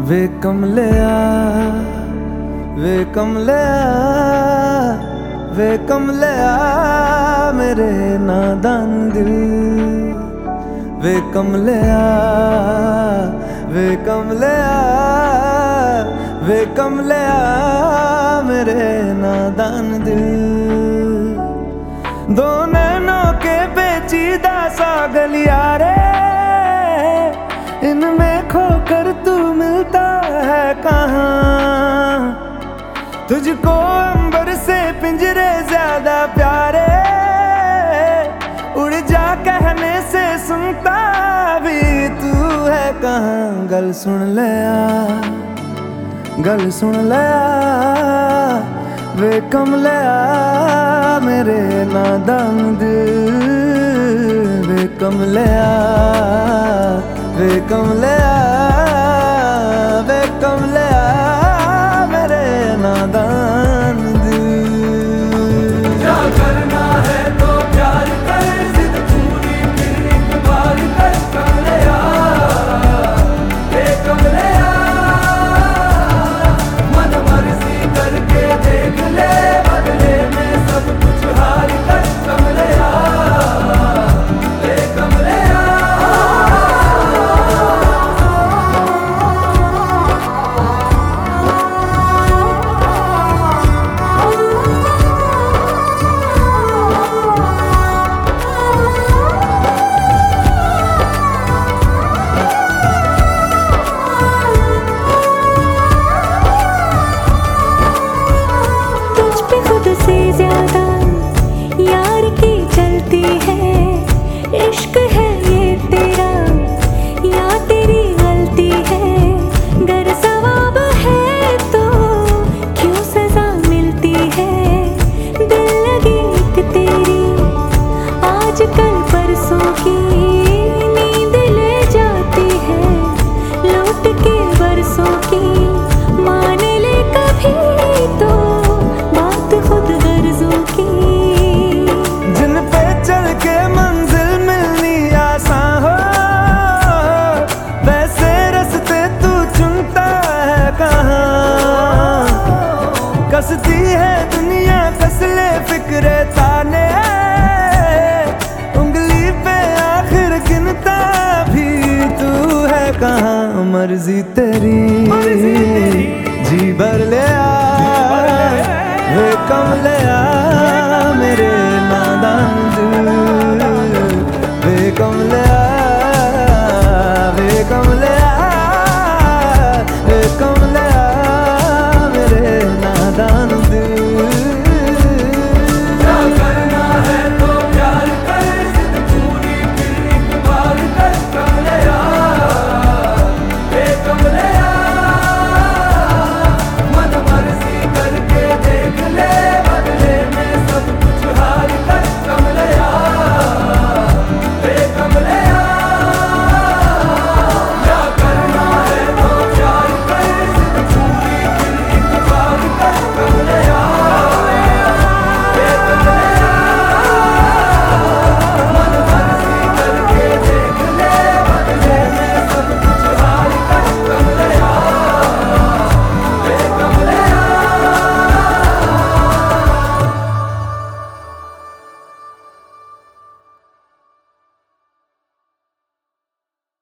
वे कमलिया, वे कमलिया, वे कमलिया मेरे नादान दिल। वे कमलिया, वे कमलिया, वे कमलिया मेरे नादान दिल। दो नैनों के पेचीदा सा गलियारे, इनमें खोकर तू मिलता है कहाँ। तुझको अंबर से पिंजरे ज्यादा प्यारे, उड़ जा कहने से सुनता भी तू है कहाँ। गल सुन लिया, गल सुन लिया, वे कमलिया मेरे नादान दिल। वे कमलिया, वे कमलिया, वे कमलिया मेरे नादान दिल। क्या करना है तो प्यार कर, जिद पूरी फिर एक बार कर कमलिया, वे कमलिया। मन मर्जी करके देख ले, बदले में सब कुछ हार कर कमलिया, वे कमलिया। से ज्यादा यार की चलती है, इश्क है ये तेरा या तेरी गलती है। गर सवाब है तो क्यों सजा मिलती है। दिल लगी एक तेरी आज कल परसों की, नींद ले जाती है लौट के बरसों की। मान ले कभी तो खुद गर्जों की, जिन पे चल के मंजिल मिलनी आसान हो, वैसे रास्ते तू चुनता है कहाँ। कसती है दुनिया कस ले फिक्रे ताने, उंगली पे आखिर गिनता भी तू है कहाँ। मर्जी तेरी जी भर ले आ, वे कमलिया मेरे नादान दिल। वे कमलिया, वे कमलिया, वे कमलिया मेरे नादान दिल।